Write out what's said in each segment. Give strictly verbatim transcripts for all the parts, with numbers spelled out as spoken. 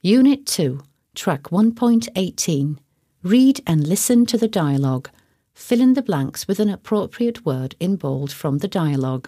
Unit two, Track one point eighteen. Read and listen to the dialogue. Fill in the blanks with an appropriate word in bold from the dialogue.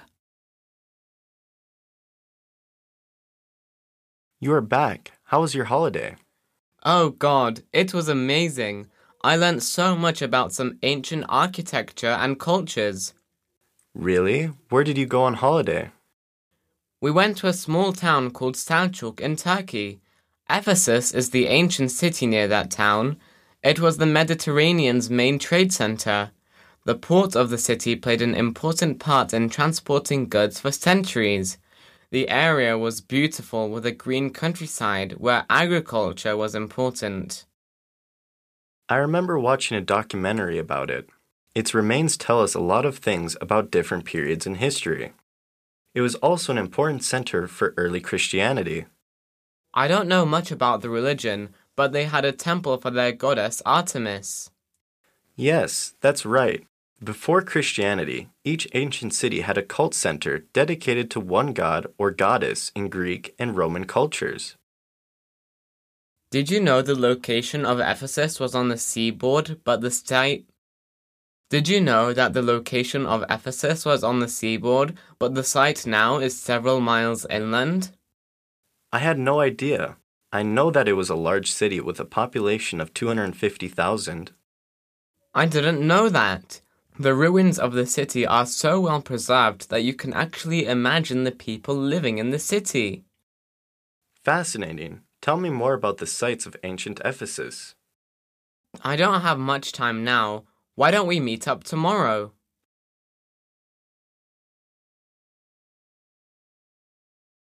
You are back. How was your holiday? Oh God, it was amazing. I learnt so much about some ancient architecture and cultures. Really? Where did you go on holiday? We went to a small town called Selçuk in Turkey. Ephesus is the ancient city near that town. It was the Mediterranean's main trade center. The port of the city played an important part in transporting goods for centuries. The area was beautiful with a green countryside where agriculture was important. I remember watching a documentary about it. Its remains tell us a lot of things about different periods in history. It was also an important center for early Christianity. I don't know much about the religion, but they had a temple for their goddess Artemis. Yes, that's right. Before Christianity, each ancient city had a cult center dedicated to one god or goddess in Greek and Roman cultures. Did you know the location of Ephesus was on the seaboard, but the site... Did you know that the location of Ephesus was on the seaboard, but the site now is several miles inland? I had no idea. I know that it was a large city with a population of two hundred fifty thousand. I didn't know that. The ruins of the city are so well preserved that you can actually imagine the people living in the city. Fascinating. Tell me more about the sites of ancient Ephesus. I don't have much time now. Why don't we meet up tomorrow?